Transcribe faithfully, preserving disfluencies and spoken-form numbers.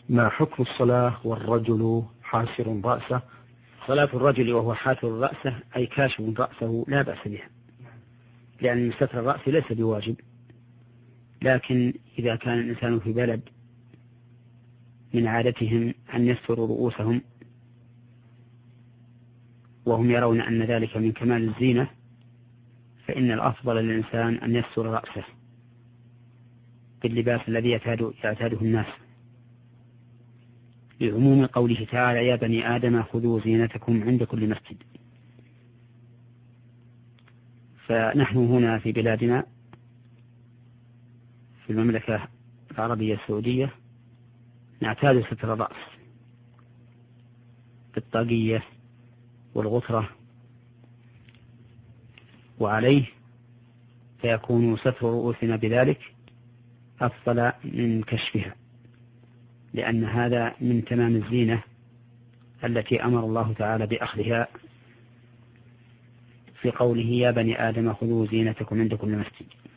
ما حكم الصلاة والرجل حاسر رأسه؟ صلاة الرجل وهو حاسر رأسه أي كاشف رأسه لا بأس بها، لأن ستر الرأس ليس بواجب، لكن إذا كان الإنسان في بلد من عادتهم أن يستروا رؤوسهم وهم يرون أن ذلك من كمال الزينة، فإن الأفضل للإنسان أن يستر رأسه باللباس الذي يعتاده الناس، لعموم قوله تعالى: يا بني آدم خذوا زينتكم عند كل مسجد. فنحن هنا في بلادنا في المملكة العربية السعودية نعتاد ستر الرأس بالطاقية والغترة وعليه، فيكون ستر رؤوسنا بذلك أفضل من كشفها، لأن هذا من تمام الزينة التي أمر الله تعالى بأخذها في قوله: يا بني آدم خذوا زينتكم عند كل مسجد.